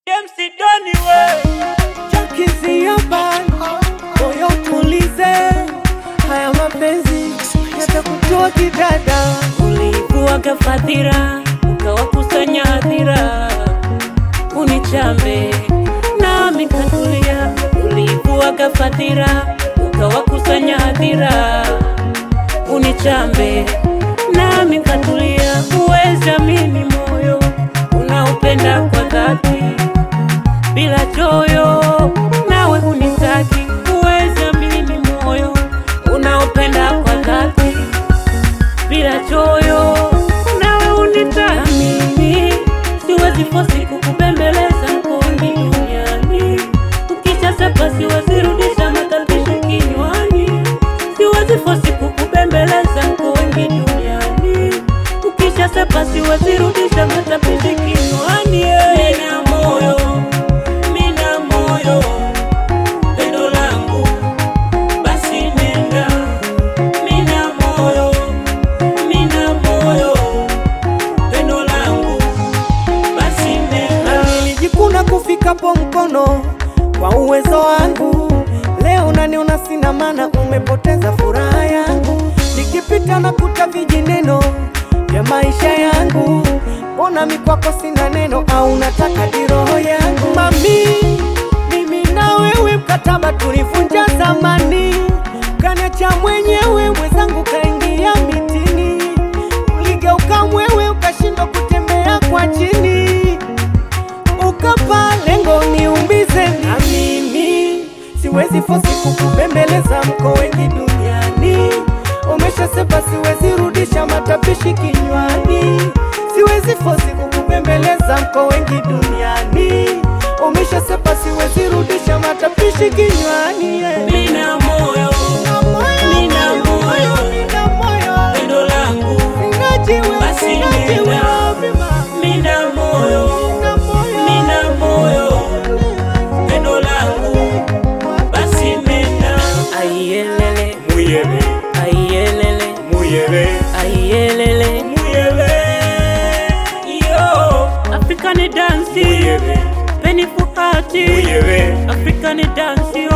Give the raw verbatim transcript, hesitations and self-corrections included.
M C Doni we Chakizi ya bani moyo tulize. Haya mapenzi yatakutoa kidada. ulikuwa kafadhira ukawakusanya hadhira unichambe nami katulia. Ulikuwa kafadhira ukawakusanya hadhira unichambe nami katulia. Uweza mimi moyo unaupenda kwa dhati bila choyo, nawe unitaki. Uweza mimi moyo unaupenda kwa dhati bila choyo, nawe unitaki. Mimi siwezi fosi kukubembeleza mkooni duniani. Ukisha sepa siwezi rudisha matalbishi kinywani. Siwezi fosi kukubembeleza mkooni duniani. Ukisha sepa siwezi rudisha matalbishi kinywani. Mina moyo, mina moyo, pendo langu basi nenda. Mina moyo, mina moyo, pendo langu basi nenda. Nilijikuna kufika po mkono kwa uwezo wangu. Leo unaniona sina maana, umepoteza furaha yangu. Nikipita na kuta vijineno vya maisha yangu. Mbona mi kwako sina neno, au unataka diroho yangu? Mami, mimi na wewe mkataba tulivunja zamani. Kaniacha mwenyewe, mwenzangu kaingia mitini. Uligeuka mwewe ukashindwa kutembea kwa chini. Ukapa lengo niumbize. Na mimi siwezi fosi kukubembeleza, mko wengi duniani. Umeshasepa siwezi rudisha matapishi kinywani. Siwezi fosi kukubembeleza, mko wengi duniani. Umeshasepa siwezi rudisha matapishi kinywani. Mina moyo, mina moyo, pendo langu basi nenda. Mina moyo, mina moyo, pendo langu basi nenda. Ayelele, Muyebe, ayelele, muyebe, ayelele, muyebe, yo. African dance, muyebe, penny for party. muyebe. African dance, yo.